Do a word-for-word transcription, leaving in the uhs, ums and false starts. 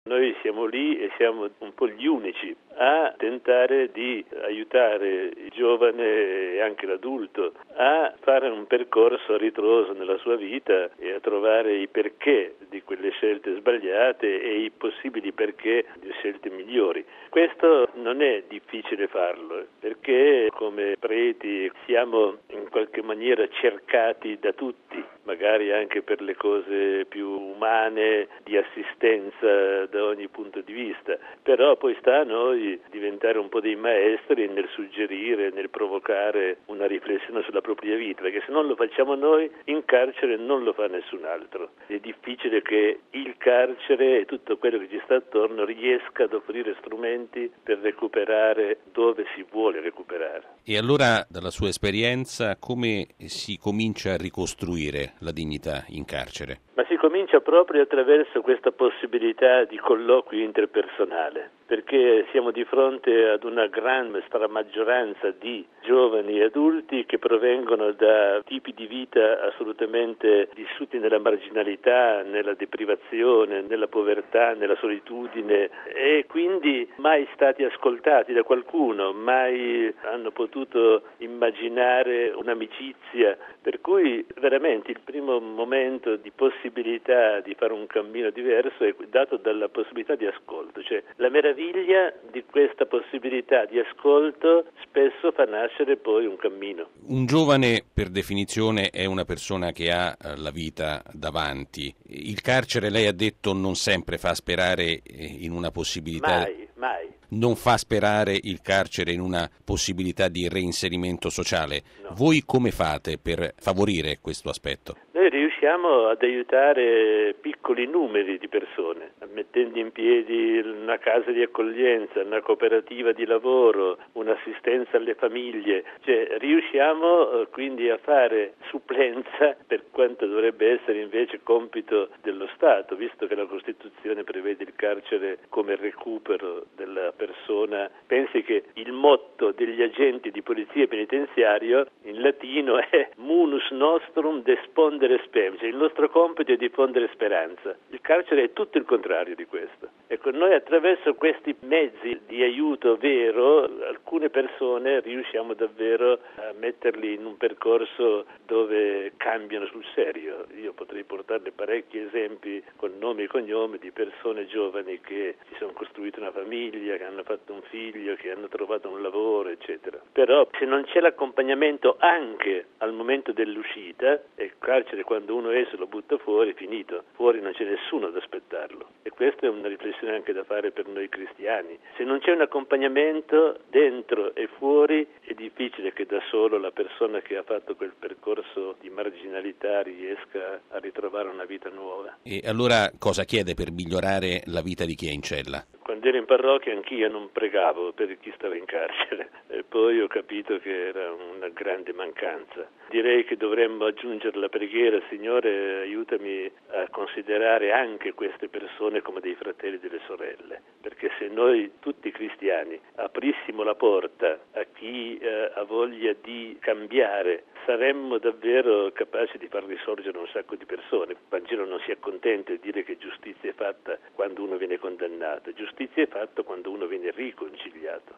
Noi siamo lì e siamo un po' gli unici a tentare di aiutare il giovane e anche l'adulto a fare un percorso a ritroso nella sua vita e a trovare i perché di quelle scelte sbagliate e i possibili perché di scelte migliori. Questo non è difficile farlo, perché come preti siamo in qualche maniera cercati da tutti, magari anche per le cose più umane, di assistenza da ogni punto di vista, però poi sta a noi diventare un po' dei maestri nel suggerire, nel provocare una riflessione sulla propria vita, perché se non lo facciamo noi, in carcere non lo fa nessun altro. È difficile che il carcere e tutto quello che ci sta attorno riesca ad offrire strumenti per recuperare dove si vuole recuperare. E allora, dalla sua esperienza, come si comincia a ricostruire la dignità in carcere? Ma si comincia proprio attraverso questa possibilità di colloquio interpersonale, perché siamo di fronte ad una grande stramaggioranza di giovani e adulti che provengono da tipi di vita assolutamente vissuti nella marginalità, nella deprivazione, nella povertà, nella solitudine e quindi mai stati ascoltati da qualcuno, mai hanno potuto immaginare un'amicizia, per cui veramente il primo momento di possibilità di fare un cammino diverso è dato dalla possibilità di ascolto, cioè la meraviglia di questa possibilità di ascolto spesso fa nascere poi un cammino. Un giovane per definizione è una persona che ha la vita davanti. Il carcere, lei ha detto, non sempre fa sperare in una possibilità. Mai, mai. Non fa sperare il carcere in una possibilità di reinserimento sociale. No. Voi come fate per favorire questo aspetto? Noi riusciamo ad aiutare piccoli numeri di persone, mettendo in piedi una casa di accoglienza, una cooperativa di lavoro, un'assistenza alle famiglie, cioè riusciamo quindi a fare supplenza per quanto dovrebbe essere invece compito dello Stato, visto che la Costituzione prevede il carcere come recupero della persona. Pensi che il motto degli agenti di polizia penitenziario in latino è munus nostrum despondere spem, cioè il nostro compito è diffondere speranza. Il carcere è tutto il contrario di questo. Ecco, noi attraverso questi mezzi di aiuto vero, alcune persone riusciamo davvero a metterli in un percorso dove cambiano sul serio. Io potrei portarle parecchi esempi con nomi e cognomi di persone giovani che si sono costruite una famiglia, che hanno fatto un figlio, che hanno trovato un lavoro, eccetera. Però se non c'è l'accompagnamento anche al momento dell'uscita, e il carcere quando uno esce lo butta fuori, è finito. Fuori non c'è nessuno ad aspettarlo. E questa è una riflessione anche da fare per noi cristiani. Se non c'è un accompagnamento dentro e fuori, è difficile che da solo la persona che ha fatto quel percorso di marginalità riesca a ritrovare una vita nuova. E allora cosa chiede per migliorare la vita di chi è in cella? Quando ero in parrocchia anch'io non pregavo per chi stava in carcere e poi ho capito che era una grande mancanza. Direi che dovremmo aggiungere la preghiera: Signore, aiutami a considerare anche queste persone come dei fratelli e delle sorelle, perché se noi tutti cristiani aprissimo la porta a chi eh, ha voglia di cambiare, saremmo davvero capaci di far risorgere un sacco di persone. Il Vangelo non si accontenta di dire che giustizia è fatta quando uno viene condannato, giustizia è fatta quando uno viene riconciliato.